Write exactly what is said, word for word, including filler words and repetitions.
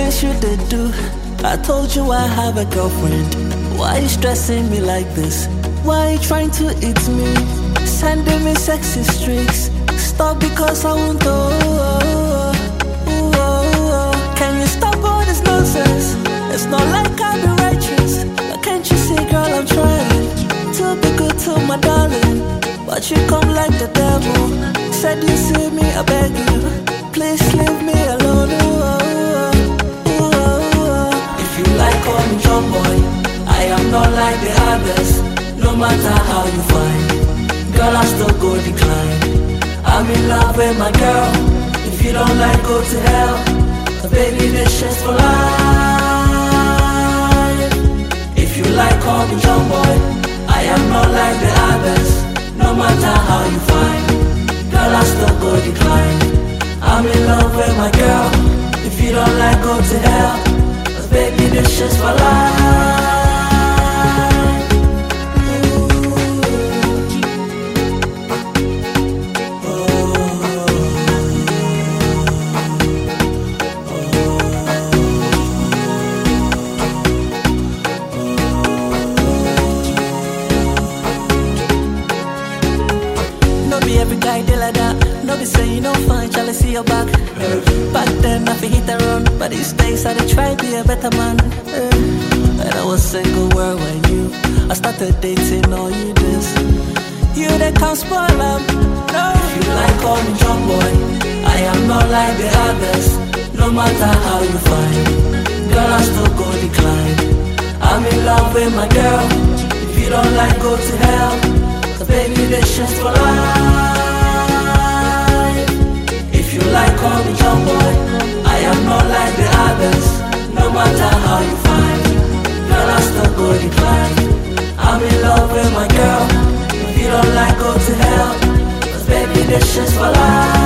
things you did do. I told you I have a girlfriend. Why you stressing me like this? Why you trying to eat me? Sending me sexy streaks. Stop because I won't go. Can you stop all this nonsense? It's not like I'll be righteous. But can't you see, girl, I'm trying to be good to my darling, but you come like the devil. Said you see me, I beg you, please leave me alone. If you like, call me John Boy. I am not like the others. No matter how you find, girl, I still go decline. I'm in love with my girl. If you don't like, go to hell. But baby, this shit's for life. If you like, call me John Boy. I am not like the others. No matter how you find, girl, I still go decline. I'm in love with my girl. If you don't like, go to hell. But baby, this shit's for life. Every guy they like that. No be say you no fine, shall I see your back? Back then I feel hit and run, but these days I dey try be a better man. And I was single where when you I started dating all you this. You they can't spoil up. No. If you like, call me John Boy. I am not like the others. No matter how you find, girl, I still go decline. I'm in love with my girl. If you don't like, go to hell. Baby, this shit's for life. If you like, call me John Boy. I am not like the others. No matter how you find, girl, I still go decline. I'm in love with my girl. If you don't like, go to hell. Cause baby, this shit's for life.